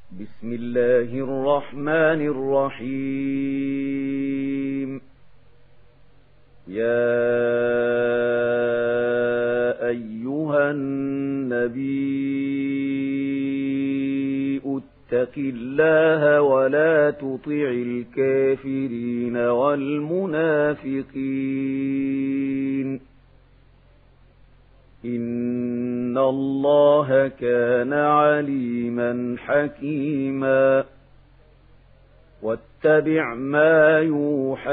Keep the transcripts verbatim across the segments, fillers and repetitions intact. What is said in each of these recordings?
بسم الله الرحمن الرحيم. يا أيها النبي اتق الله ولا تطع الكافرين والمنافقين، إن الله كان عليما حكيما. واتبع ما يوحى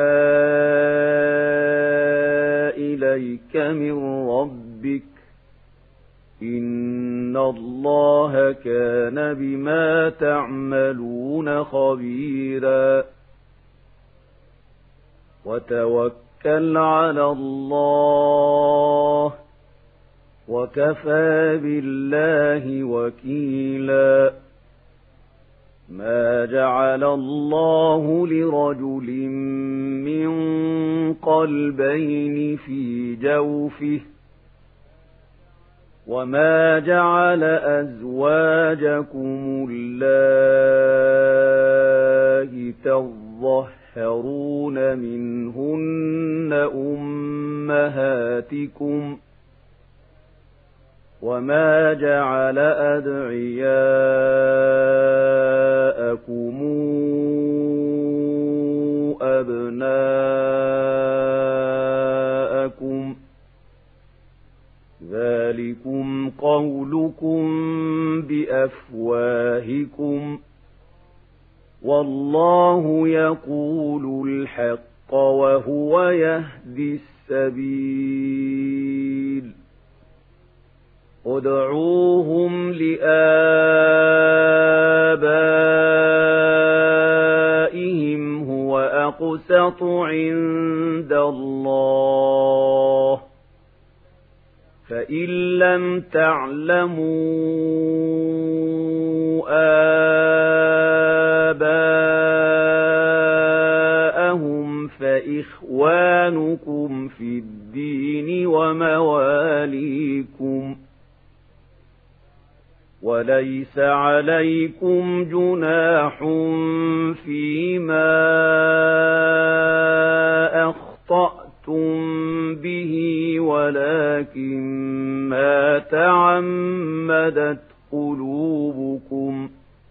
إليك من ربك، إن الله كان بما تعملون خبيرا. وتوكل على الله وكفى بالله وكيلا. ما جعل الله لرجل من قلبين في جوفه، وما جعل أزواجكم اللاتي تظاهرون منهن أمهاتكم، وما جعل أدعياءكم أبناءكم، ذلكم قولكم بأفواهكم، والله يقول الحق وهو يهدي السبيل. ادعوهم لآبائهم هو أقسط عند الله، فإن لم تعلموا آباءهم فإخوانكم في الدين ومواليكم، وليس عليكم جناح فيما أخطأتم به، ولكن ما تعمدت قلوبكم،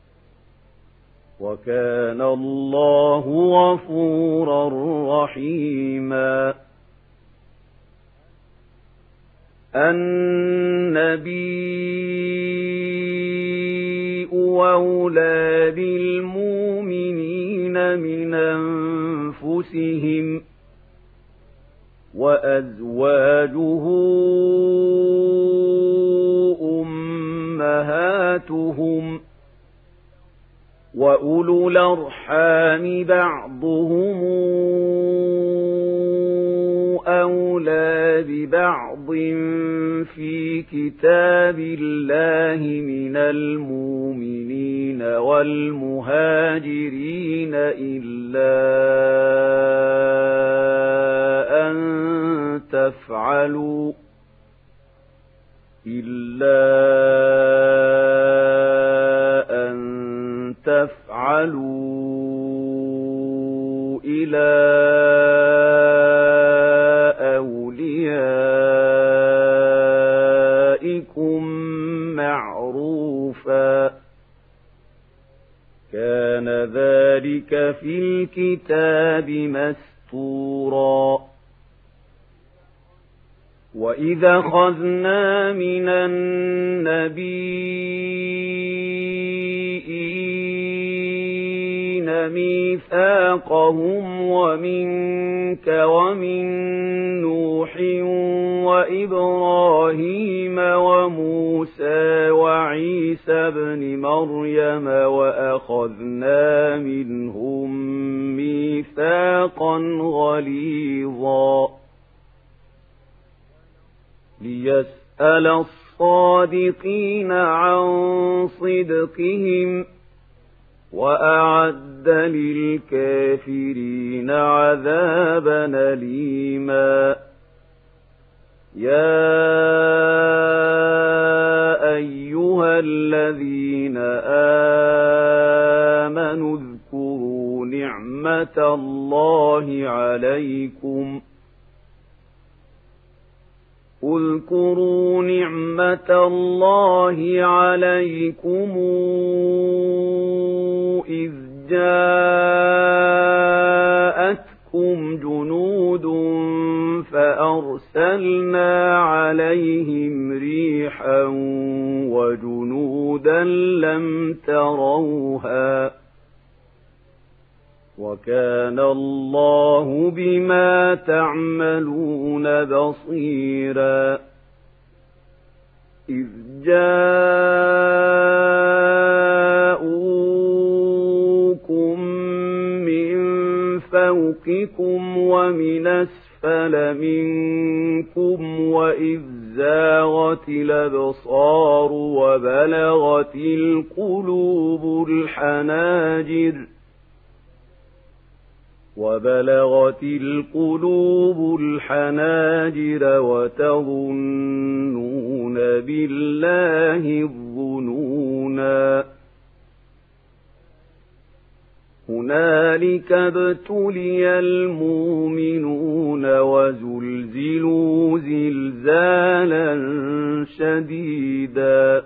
وكان الله غفورا رحيما. النبي أولى بالمؤمنين من أنفسهم، وأزواجه أمهاتهم، وأولو الأرحام بعضهم أولى ببعض في كتاب الله من المؤمنين والمهاجرين إلا أن تفعلوا إلا أن تفعلوا إلى أوليائكم معروفا، كان ذلك في الكتاب مسطورا. وإذا أخذنا من النبيين ميثاقهم ومنك ومن نوح وإبراهيم وموسى وعيسى ابن مريم، وأخذنا منهم ميثاقا غليظا، ليسأل الصادقين عن صدقهم، وأعد للكافرين عذابا أليما. يا أيها الذين نعمة الله عليكم اذكروا نعمة الله عليكم إذ جاءتكم جنود فأرسلنا عليهم ريحا وجنودا لم تروها وكان الله بما تعملون بصيرا إذ جاءوكم من فوقكم ومن أسفل منكم وإذ زاغت الأبصار وبلغت القلوب الحناجر وبلغت القلوب الحناجر وتظنون بالله الظنونا هنالك ابتلي المؤمنون وزلزلوا زلزالا شديدا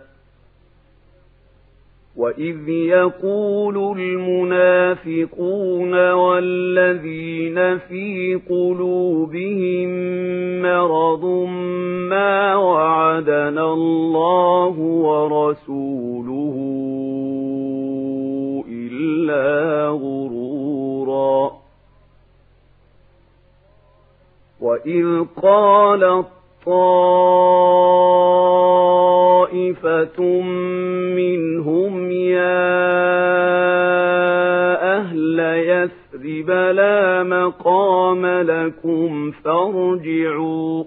وإذ يقول المنافقون والذين في قلوبهم مرض ما وعدنا الله ورسوله إلا غرورا وإذ قالت طائفة منهم يا أهل يثرب لا مقام لكم فارجعوا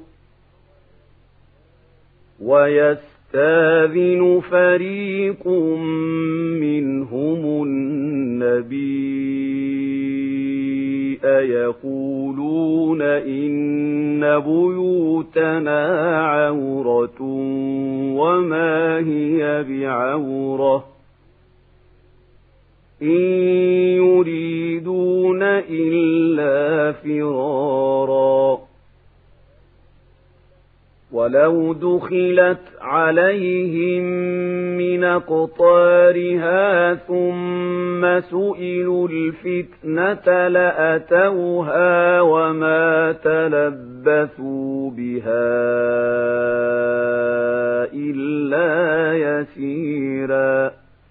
ويستاذن فريق منهم النبي يقولون إن بيوتنا عورة وما هي بعورة إن يريدون إلا فرارا ولو دخلت عليهم من أقطارها ثم سئلوا الفتنة لأتوها وما تلبثوا بها إلا يسيرا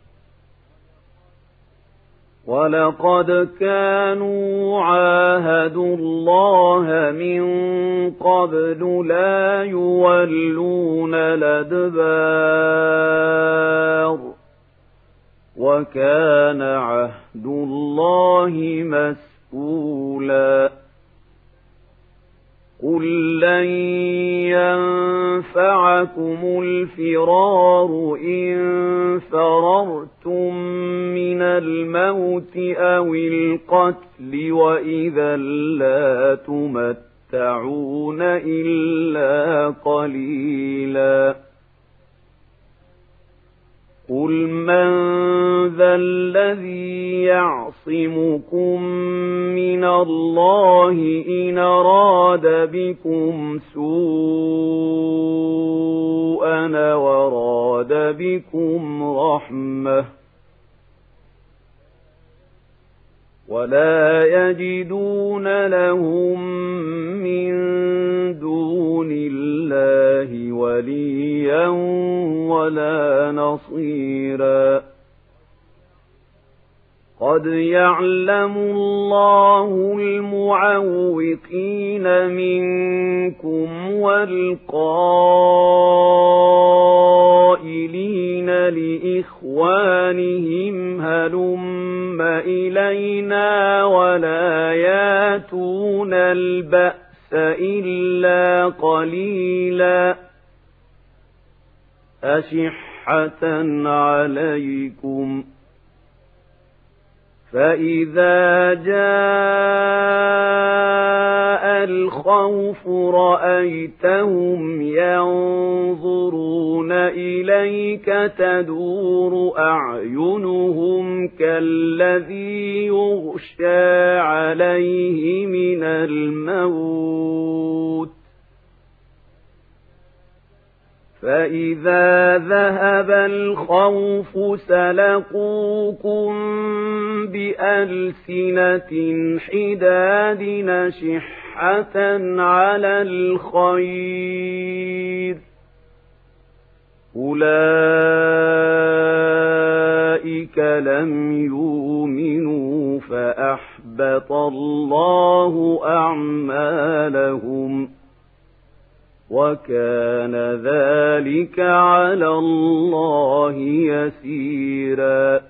ولقد كانوا عاهدوا الله من قبل لا يولون الأدبار وكان عهد الله مسؤولا قل لن ينفعكم الفرار إن فررتم من الموت أو القتل وإذا لا تمتعون إلا قليلا قل من ذا الذي يعصمكم من الله إن أراد بكم سوءا وراد بكم رحمة ولا يجدون لهم من دون الله وليا ولا نصيرا قد يعلم الله المعوقين منكم والقائلين لإخوانهم هلم إلينا ولا ياتون البأس إلا قليلا أشحة عليكم فإذا جاء الخوف رأيتهم ينظرون إليك تدور أعينهم كالذي يغشى عليه من الموت فإذا ذهب الخوف سلقوكم بألسنة حداد نشحة على الخير أولئك لم يؤمنوا فأحبط الله أعمالهم وكان ذلك على الله يسيرا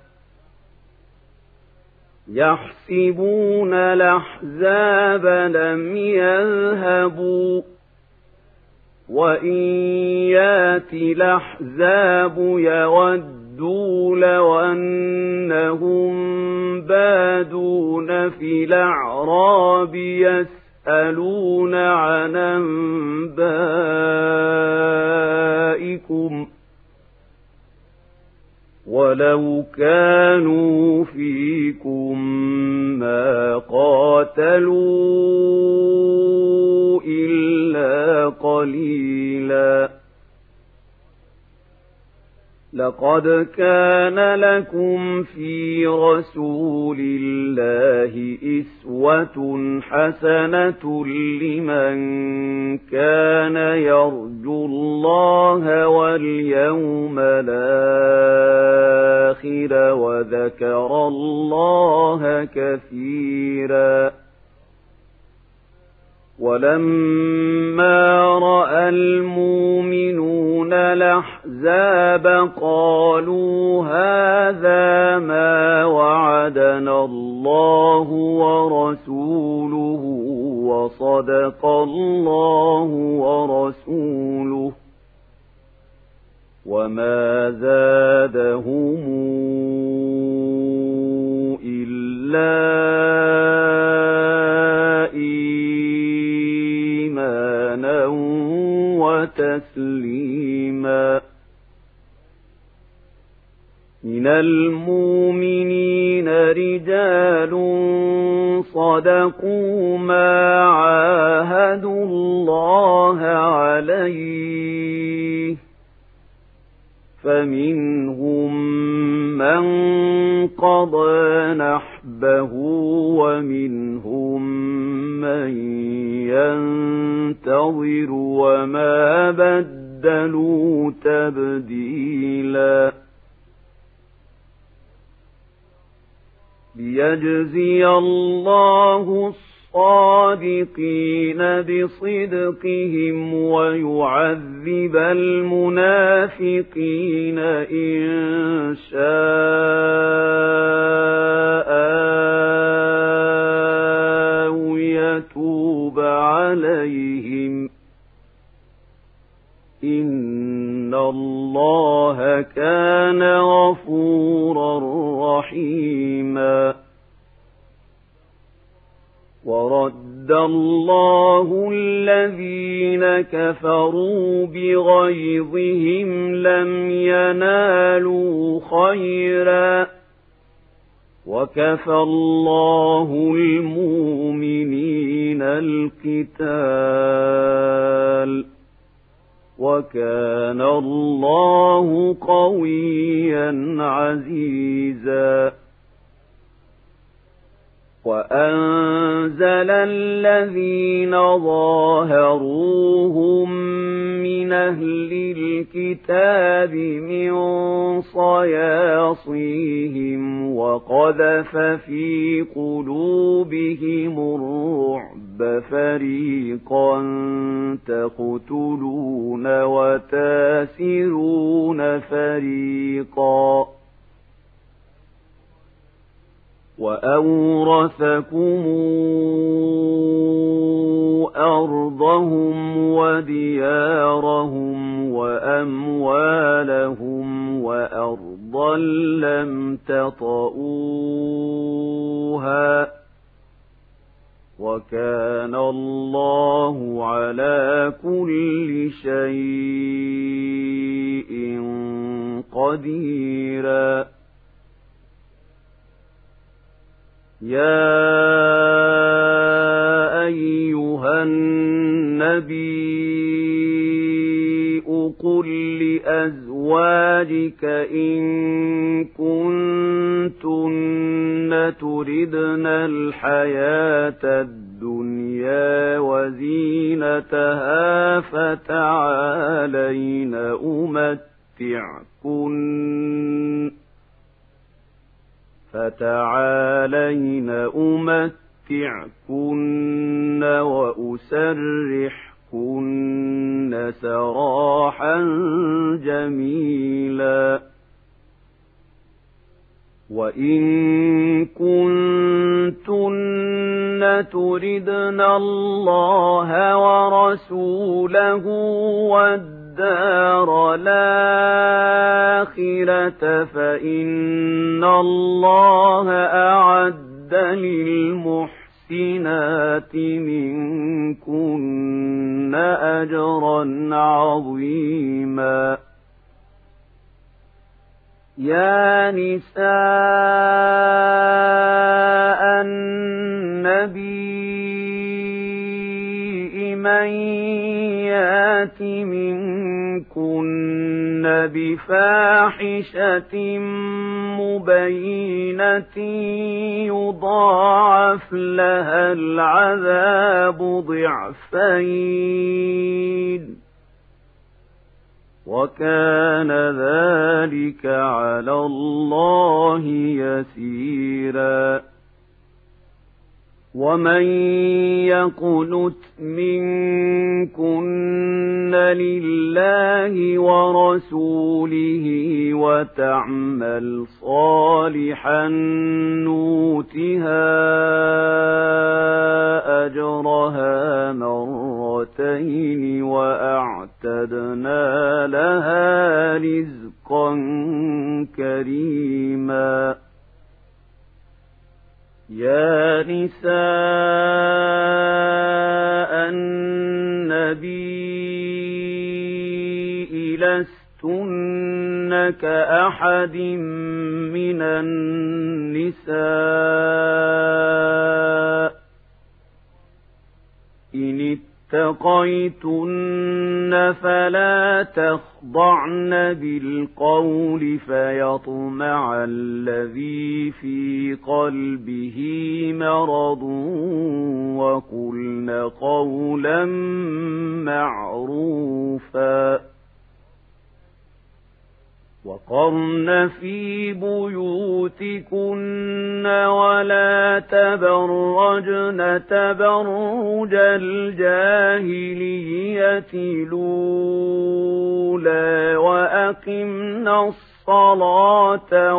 يحسبون الأحزاب لم يذهبوا وإن يأتي الأحزاب يودوا لو أنهم بادون في الأعراب يسألون عن أنبائكم ولو كانوا فيكم ما قاتلوا إلا قليلا لقد كان لكم في رسول الله أسوة حسنة لمن كان يرجو الله واليوم الآخر وذكر الله كثيرا ولما رأى المؤمنون الأحزاب قالوا هذا ما وعدنا الله ورسوله وصدق الله ورسوله وما زادهم إلا إيمانا وتسليما من المؤمنين رجال صدقوا ما عاهدوا الله عليه فمنهم من قضى نحبه ومنهم من ينتظر وما بدلوا تبديلا ليجزي الله الصادقين بصدقهم ويعذب المنافقين إن شاء أو يتوب عليهم إن الله كان غفورا رحيما ورد الله الذين كفروا بغيظهم لم ينالوا خيرا وكفى الله المؤمنين القتال وكان الله قويا عزيزا وأنزل الذين ظاهروهم من أهل الكتاب من صياصيهم وقذف في قلوبهم الرعب فريقا تقتلون وتاسرون فريقا وأورثكم أرضهم وديارهم وأموالهم وأرضا أرضا لم تطئوها وكان الله على كل شيء قديرا يا أيها النبي قل لأزواجك إن كنتن تردن الحياة الدنيا وزينتها فتعالين أمتعكن فتعالين أمتعكن وأسرحكن سراحا جميلا وإن كنتن تردن الله ورسوله والدار الآخرة فإن الله أعد للمحسنات منكن أجرا عظيما يا نساء النبي من يات منكن بفاحشة مبينة يضاعف لها العذاب ضعفين وكان ذلك على الله يسيرا ومن يقنت منكن لله ورسوله وتعمل صالحا نؤتها أجرها مرتين وأعتدنا لها رزقا كريما يا نساء النبي لستن كأحد من النساء إن اتقيتن فلا تخضعن بالقول فيطمع الذي في قلبه مرض وقلن قولا معروفا وقرن في بيوتكن ولا تبرجن تبرج الجاهلية الأولى وأقمنا الصلاة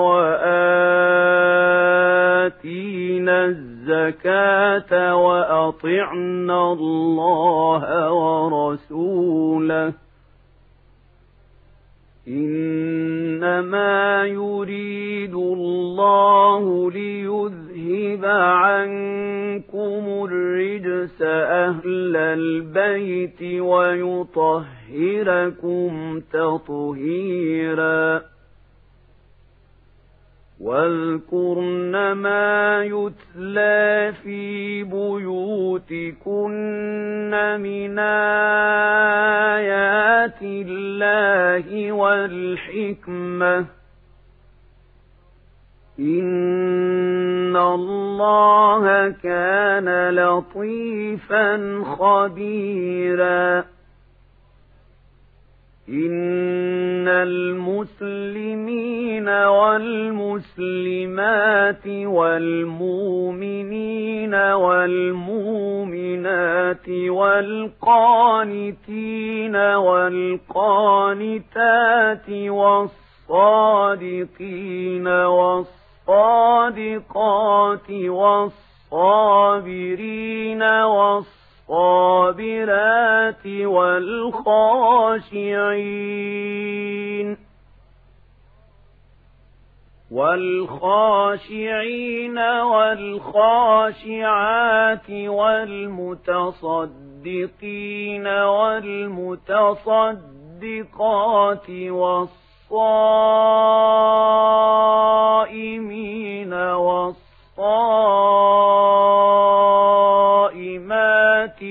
وآتينا الزكاة وأطعنا الله ورسوله إنما يريد الله ليذهب عنكم الرجس أهل البيت ويطهركم تطهيرا واذكرن ما يتلى في بيوتكن من آيات الله والحكمة إن الله كان لطيفا خبيرا إن المسلمين والمسلمات والمؤمنين والمؤمنات والقانتين والقانتات والصادقين والصادقات والصابرين والصابرين الصابرات والخاشعين والخاشعين والخاشعات والمتصدقين والمتصدقات والصائمين والصائمات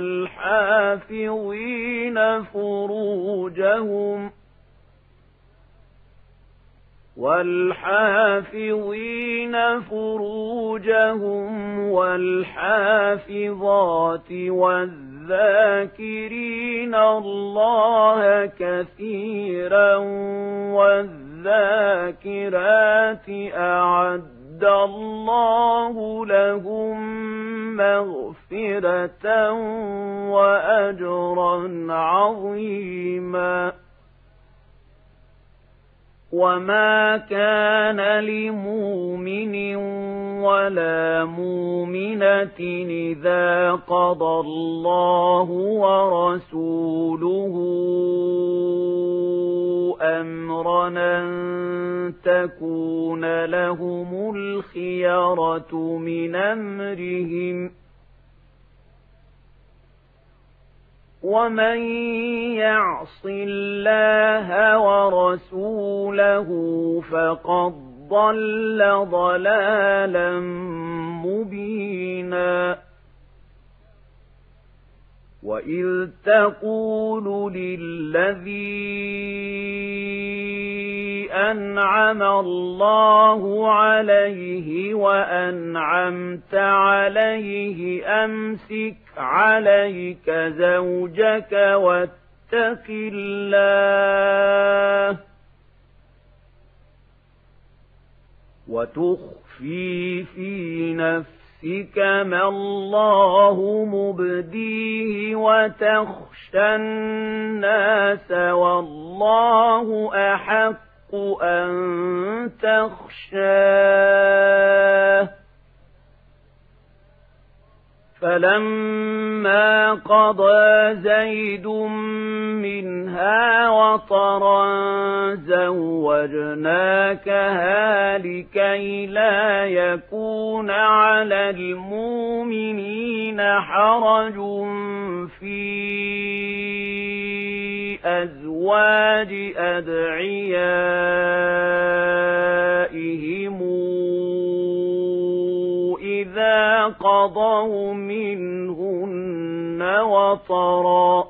والحافظين فروجهم والحافظين فروجهم والحافظات والذاكرين الله كثيرا والذاكرات أعد الله لهم مغفرة وأجرا عظيما. وما كان لمؤمن ولا مؤمنة إذا قضى الله ورسوله أمرا أن تكون لهم الخيرة من أمرهم ومن يعص الله ورسوله فقد ضل ضلالا مبينا. وإذ تقول للذي أنعم الله عليه وأنعمت عليه أمسك عليك زوجك واتق الله وتخفي في نفسك ما الله مبديه وتخشى الناس والله أحق أن تخشاه. فلما قضى زيد منها وطرا زوجناكها لكي لا يكون على المؤمنين حرج في أزواج أدعيائهم إذا قضوا منهن وطرا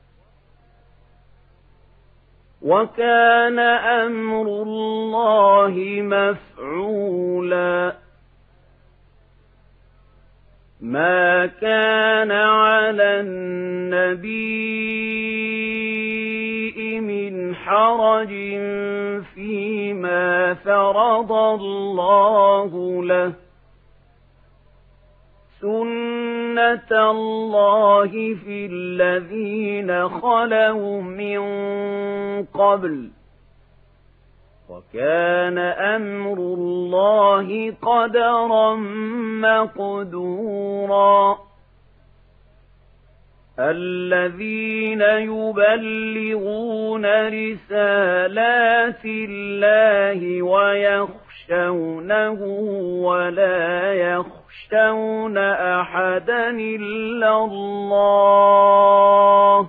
وكان أمر الله مفعولا. ما كان على النبي من حرج فيما فرض الله له سنة الله في الذين خلوا من قبل وكان أمر الله قدرا مقدورا. الذين يبلغون رسالات الله ويخشونه ولا يخشون أحدا إلا الله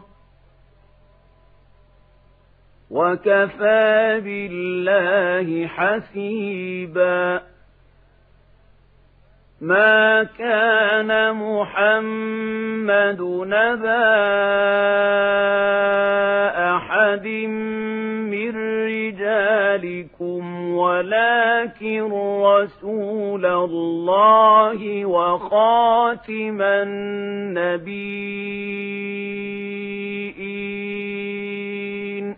وكفى بالله حسيبا. ما كان محمد نبا أحد من رجالكم ولكن رسول الله وخاتم النبيين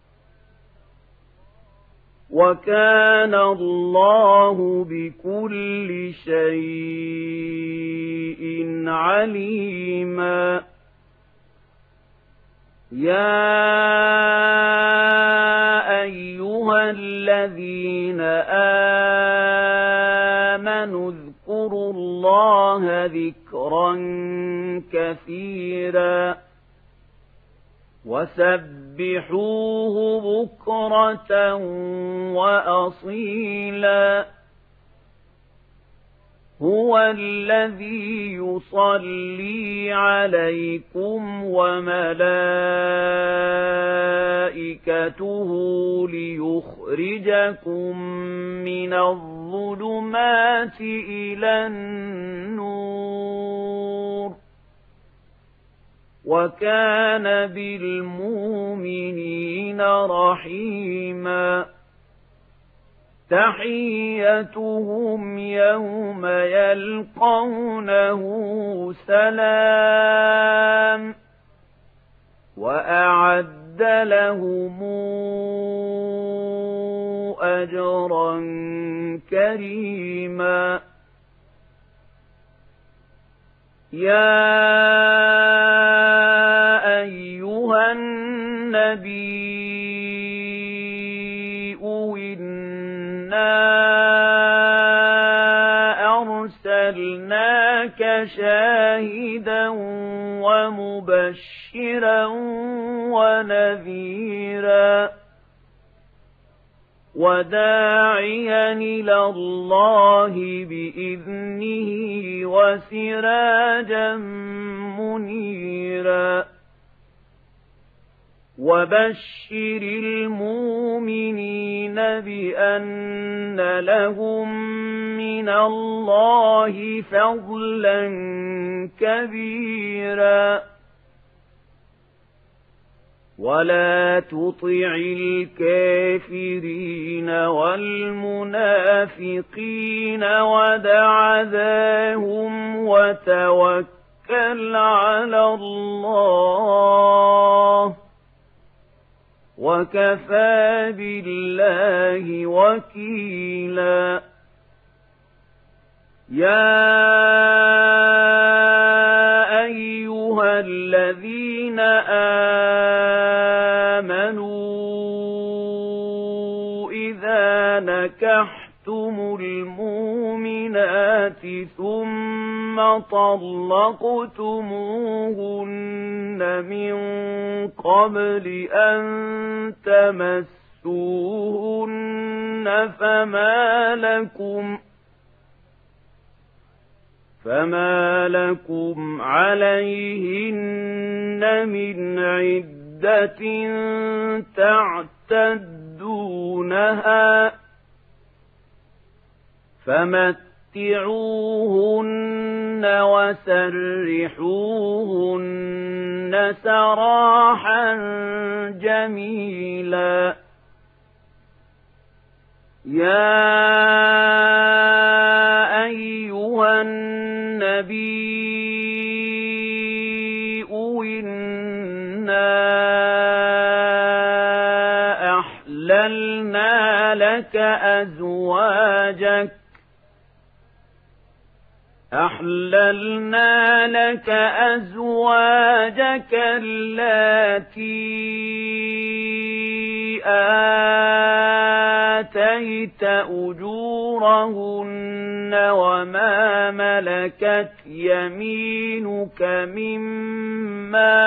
وكان الله بكل شيء عليما. يا أيها الذين آمنوا اذكروا الله ذكرا كثيرا وسبحوه بكرة وأصيلا هو الذي يصلي عليكم وملائكته ليخرجكم من الظلمات إلى النور وكان بالمؤمنين رحيما تحيتهم يوم يلقونه سلام وأعد لهم أجرا كريما يا أيها النبي إنا أرسلناك شاهدا ومبشرا ونذيرا وداعيا إلى الله بإذنه وسراجا منيرا وبشر المؤمنين بأن لهم من الله فضلا كبيرا ولا تطع الكافرين والمنافقين ودع ذاهم وتوكل على الله وكفى بالله وكيلا يا أيها الذين آمنوا إذا نكحتم المؤمنات ثم طلقتموهن من قبل أن تمسوهن فما لكم فما لكم عليهن من عدة تعتدونها فمتعوهن وسرحوهن سراحا جميلا يا أيها النبي إنا أحللنا لك أزواجك أحللنا لك أزواجك اللاتي آتيت أجورهن وما ملكت يمينك مما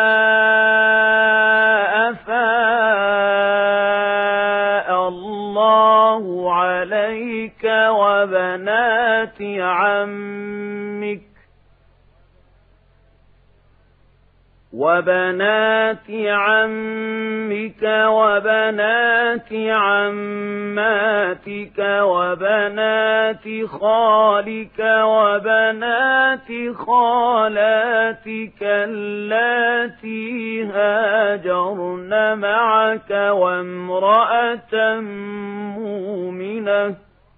أفاء الله عليك وبنات عمك وبنات عمك وبنات عماتك وبنات خالك وبنات خالاتك اللاتي هاجرن معك وامرأة مؤمنة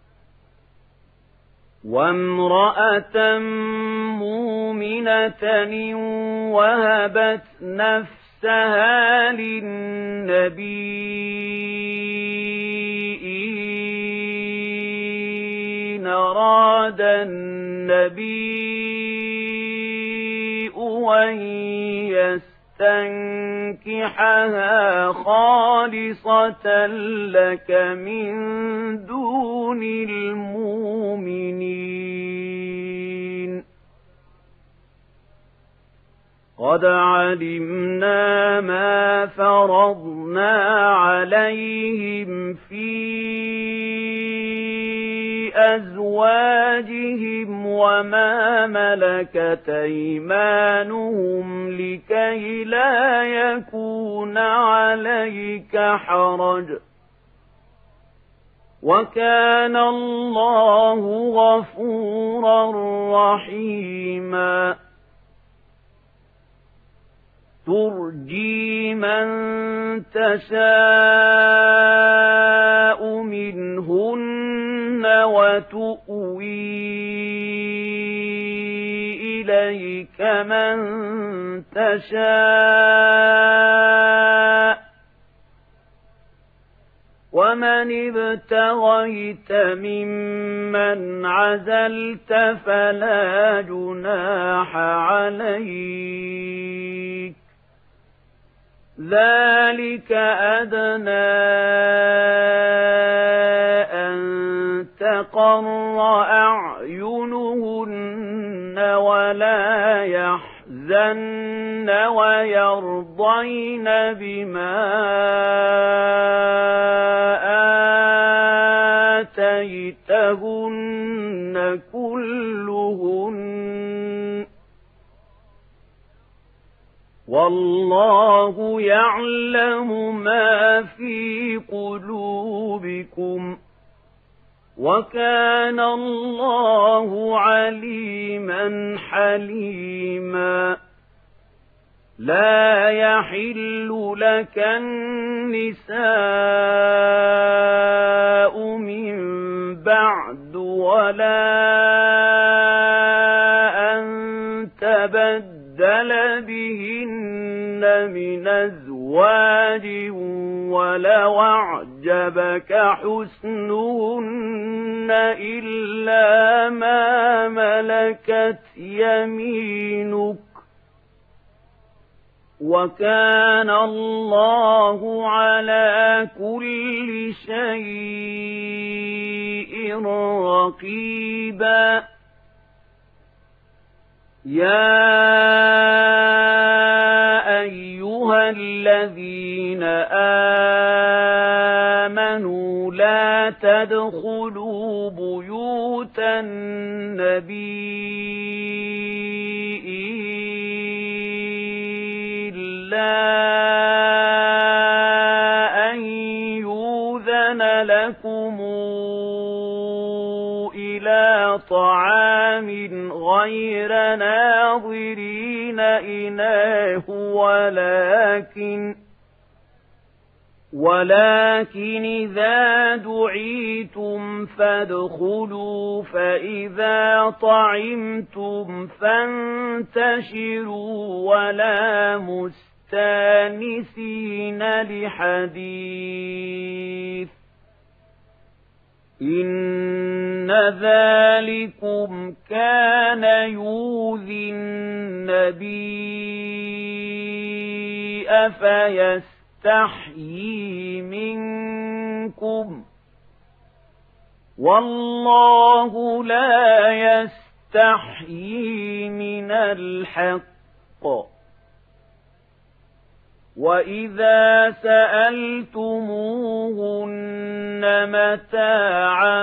وامرأة مؤمنة وهبت نفسها للنبي إن أراد النبي أن يستنكحها خالصة لك من دون المؤمنين قد قد علمنا ما فرضنا عليهم في أزواجهم وما ملكت أيمانهم لكي لا يكون عليك حرج وكان الله غفورا رحيما ترجي من تشاء منهن وتؤوي إليك من تشاء ومن ابتغيت ممن عزلت فلا جناح عليك ذلك أدنى أن تقر أعينهن ولا يحزن ويرضين بما آتيتهن كلهن والله يعلم ما في قلوبكم وكان الله عليما حليما لا يحل لك النساء من بعد ولا أن تبدل بهن من أزواج ولو أعجبك حسنهن إلا ما ملكت يمينك وكان الله على كل شيء رقيبا يا أيها الذين آمنوا لا تدخلوا بيوت النبي أن يؤذن لكم إلى طعام غير ناظرين إناه ولكن ولكن إذا دعيتم فادخلوا فإذا طعمتم فانتشروا ولا مستانسين لحديث إن ذلكم كان يؤذي النبي فيستحيي منكم والله لا يستحيي من الحق وإذا سألتموهن متاعا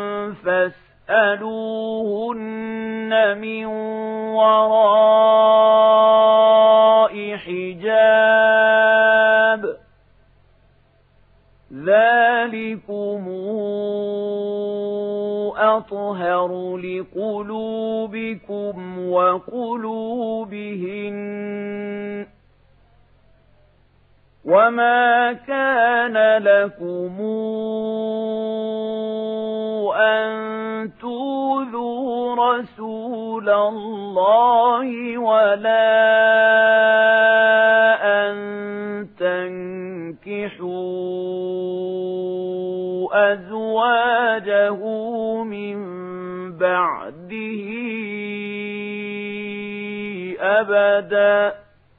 فاسألوهن من وراء حجاب ذلكم أطهر لقلوبكم وقلوبهن وما كان لكم أن تؤذوا رسول الله ولا أن تنكحوا أزواجه من بعده أبدا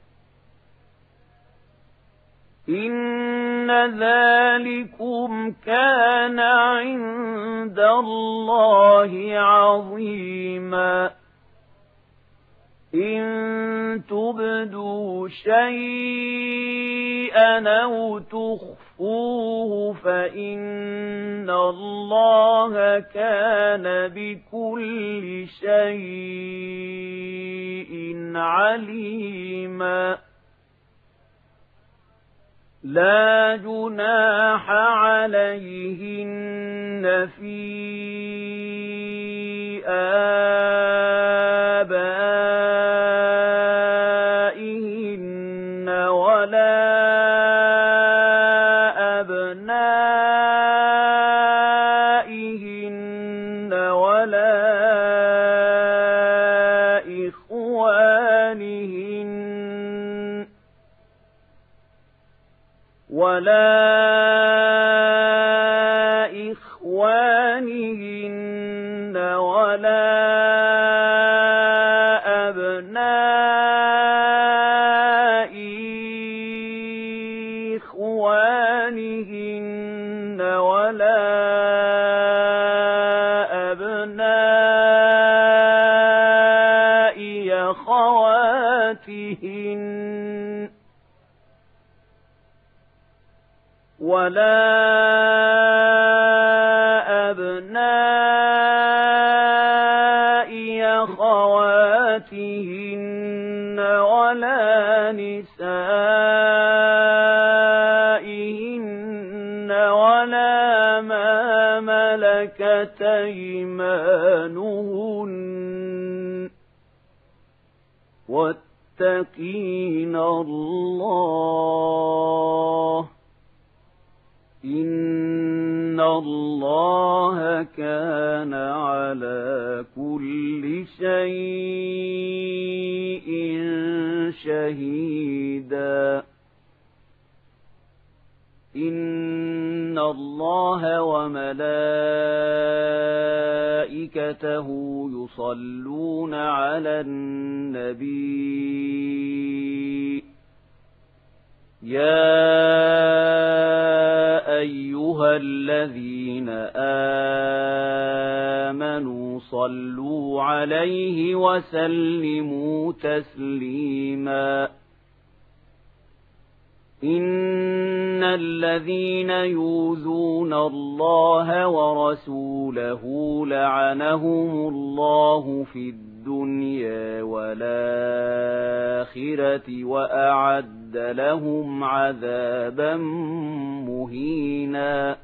إن ذلكم كان عند الله عظيما إن تبدوا شيئا أو تخفوه فإن الله كان بكل شيء عليما لا جناح عليهن في آبائهن ولا أبنائهن ولا إخوانهن ولا إخوانهن ولا أبناء إخوانهن ولا أبناء أخواتهن ولا أبناء أخواتهن ولا نسائهن ولا ما ملكت أيمانهن واتقين الله إن الله كان على كل شيء شهيدا إن الله وملائكته يصلون على النبي يا أيها الذين آمنوا صلوا عليه وسلموا تسليما إن الذين يؤذون الله ورسوله لعنهم الله في الدنيا والآخرة وأعد لهم عذابا مهينا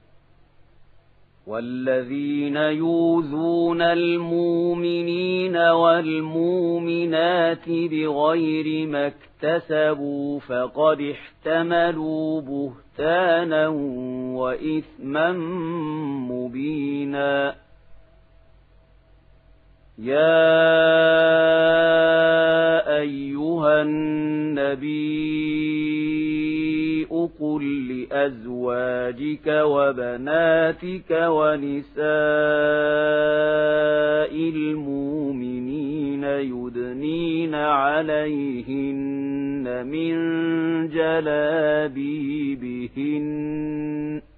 والذين يؤذون المؤمنين والمؤمنات بغير ما اكتسبوا فقد احتملوا بهتانا وإثما مبينا يا أيها النبي قل لأزواجك وبناتك ونساء المؤمنين يدنين عليهن من جلابيبهن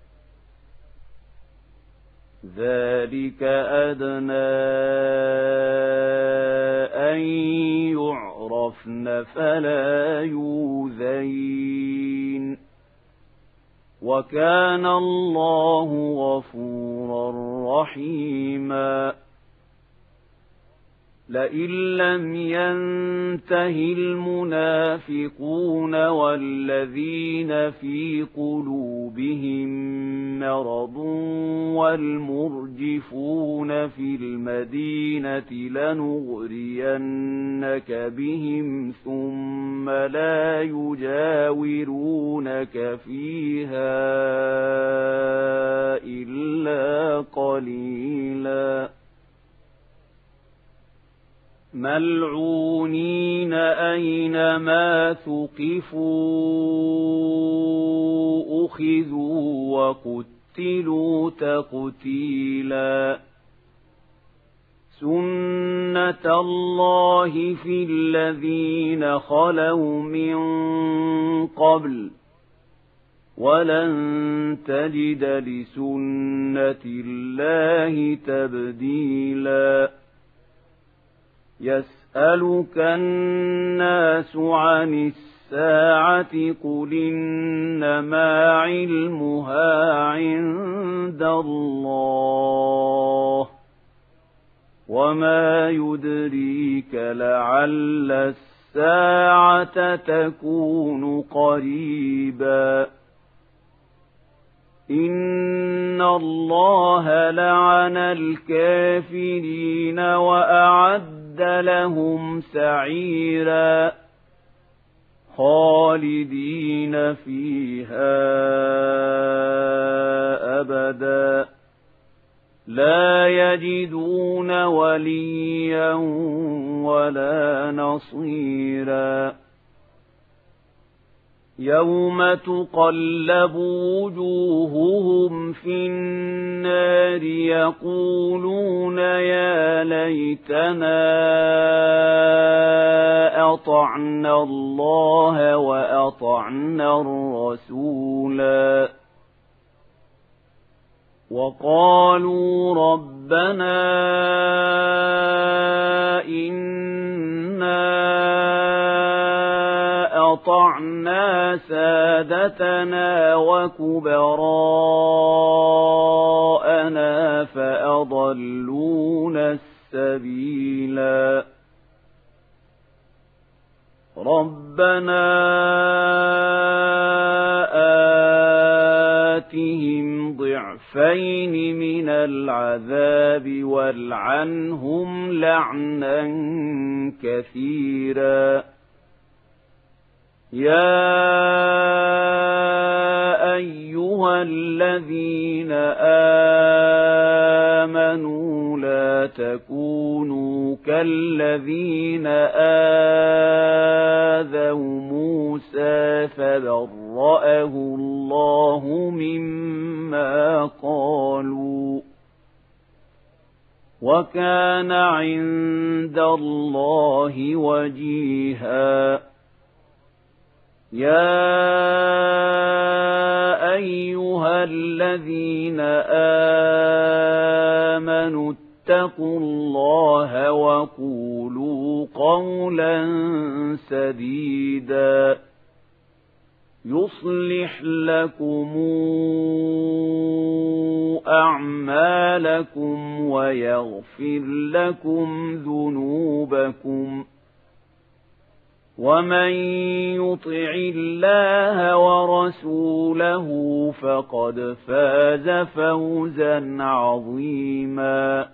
ذلك أدنى أن يعرفن فلا يؤذين وكان الله غفورا رحيما لئن لم ينته المنافقون والذين في قلوبهم مرض والمرجفون في المدينة لنغرينك بهم ثم لا يجاورونك فيها إلا قليلا ملعونين أينما ثقفوا أخذوا وقتلوا تقتيلا سنة الله في الذين خلوا من قبل ولن تجد لسنة الله تبديلا يسألك الناس عن الساعة قل إنما علمها عند الله وما يدريك لعل الساعة تكون قريبا إن الله لعن الكافرين وأعد لهم سعيرا خالدين فيها أبدا لا يجدون وليا ولا نصيرا يوم تقلب وجوههم في النار يقولون يا ليتنا أطعنا الله وأطعنا الرسولا وقالوا ربنا إنا أطعنا سادتنا وكبراءنا فأضلونا السبيلا ربنا آتهم ضعفين من العذاب والعنهم لعنا كثيرا يا أيها الذين آمنوا لا تكونوا كالذين آذوا موسى فبرأه الله مما قالوا وكان عند الله وجيها يا أيها الذين آمنوا اتقوا الله وقولوا قولا سديدا يصلح لكم أعمالكم ويغفر لكم ذنوبكم ومن يطع الله ورسوله فقد فاز فوزا عظيما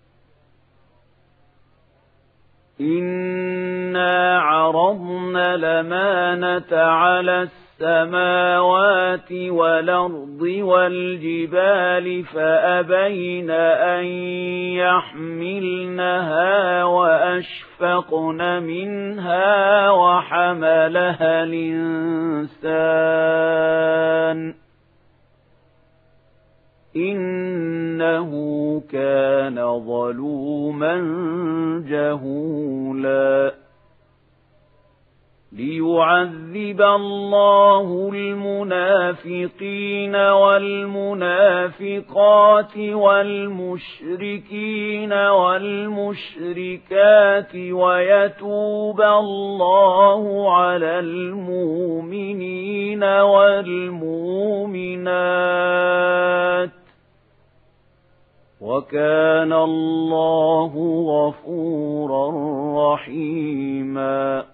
إنا عرضنا الأمانة على السماوات والأرض والجبال فأبين أن يحملنها وأشفقن منها وحملها الإنسان إنه كان ظلوما جهولا ليعذب الله المنافقين والمنافقات والمشركين والمشركات ويتوب الله على المؤمنين والمؤمنات وكان الله غفورا رحيما